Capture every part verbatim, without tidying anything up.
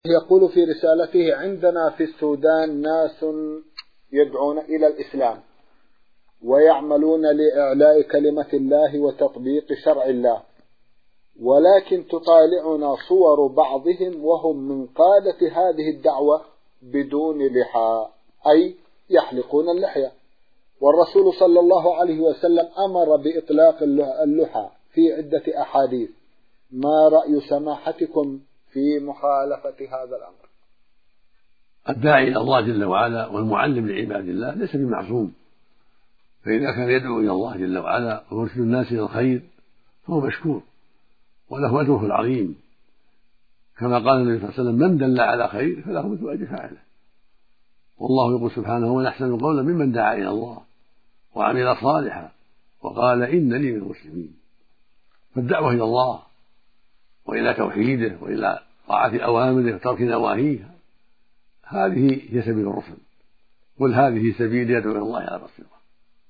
يقول في رسالته: عندنا في السودان ناس يدعون إلى الإسلام ويعملون لإعلاء كلمة الله وتطبيق شرع الله، ولكن تطالعنا صور بعضهم وهم من قادة هذه الدعوة بدون لحى، أي يحلقون اللحية، والرسول صلى الله عليه وسلم أمر بإطلاق اللحى في عدة أحاديث. ما رأي سماحتكم في مخالفة هذا الأمر؟ الداعي إلى الله جل وعلا والمعلم لعباد الله ليس بمعصوم، فإذا كان يدعو إلى الله جل وعلا ويرشد الناس إلى الخير فهو مشكور وله أجره العظيم، كما قال النبي صلى الله عليه وسلم: من دل على خير فله مثل أجر فاعله. والله يقول سبحانه: ومن أحسن قولا ممن دعا إلى الله وعمل صالحا وقال إنني من المسلمين. فالدعوة إلى الله وإلى توحيده وإلى طاعة أوامره وترك نواهيه هذه هي سبيل الرسل، قل هذه سبيلي يدعو إلى الله على بصيرة.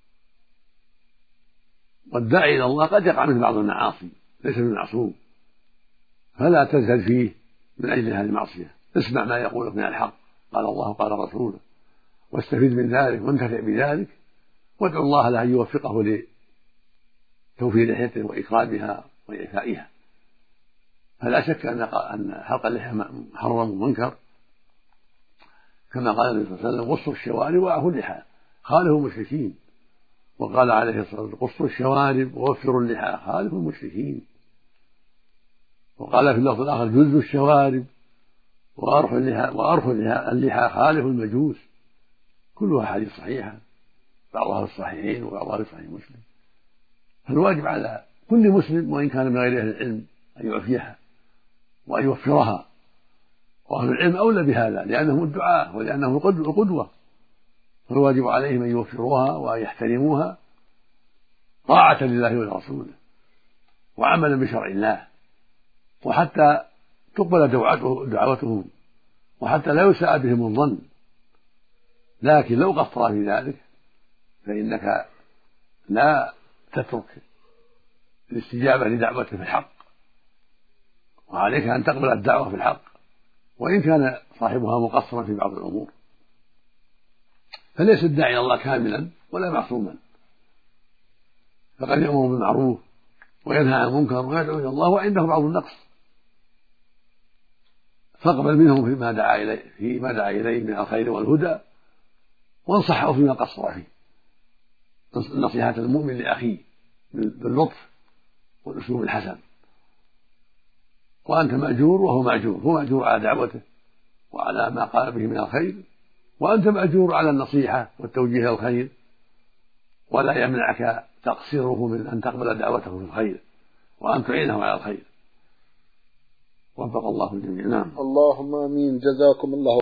والداعي إلى الله قد يقع منه بعض المعاصي ليس بالمعصوم، فلا تزهد فيه من أجل هذه المعصية، اسمع ما يقول من الحق، قال الله قال رسوله، واستفيد من ذلك وانتفع بذلك، وادعو الله له أن يوفقه لتوفير لحيته وإكرامها وإعفائها. فلا شك أن حلق اللحية محرم ومنكر، كما قال النبي صلى الله عليه وسلم: قصوا الشوارب وأعفوا اللحى خالفوا المشركين. وقال عليه الصلاة والسلام: قصوا الشوارب ووفروا اللحى خالفوا المشركين. وقال في اللفظ الآخر: جزوا الشوارب وأرخوا اللحى وأرخوا اللحى خالفوا المجوس. كلها حديث صحيحة، بعضها في الصحيحين وبعضها في صحيح مسلم. فالواجب على كل مسلم وإن كان من غير أهل العلم أن يعفيها وأن يوفرها، وأهل العلم أولى بهذا لأنهم الدعاة ولأنهم القدوة، فالواجب عليهم أن يوفروها وأن يحترموها طاعة لله ولرسوله وعملا بشرع الله، وحتى تقبل دعوتهم وحتى لا يساء بهم الظن. لكن لو قصر في ذلك فإنك لا تترك الاستجابة لدعوته في الحق، وعليك أن تقبل الدعوة في الحق وإن كان صاحبها مقصرا في بعض الأمور. فليس الداعي إلى الله كاملا ولا معصوما، فقد يأمر بالمعروف وينهى عن المنكر ويدعو إلى الله وعنده بعض النقص، فاقبل منه فيما دعا إليه فيما دعا إليه من الخير والهدى، وانصحه فيما قصر فيه، نصيحة المؤمن لأخيه باللطف والأسلوب الحسن. وأنت مأجور وهو مأجور، هو مأجور على دعوته وعلى ما قال به من الخير، وأنت مأجور على النصيحة والتوجيه إلى الخير، ولا يمنعك تقصيره من أن تقبل دعوته في الخير وأن تعينه على الخير. وفق الله الجميع. نعم. اللهم آمين. جزاكم الله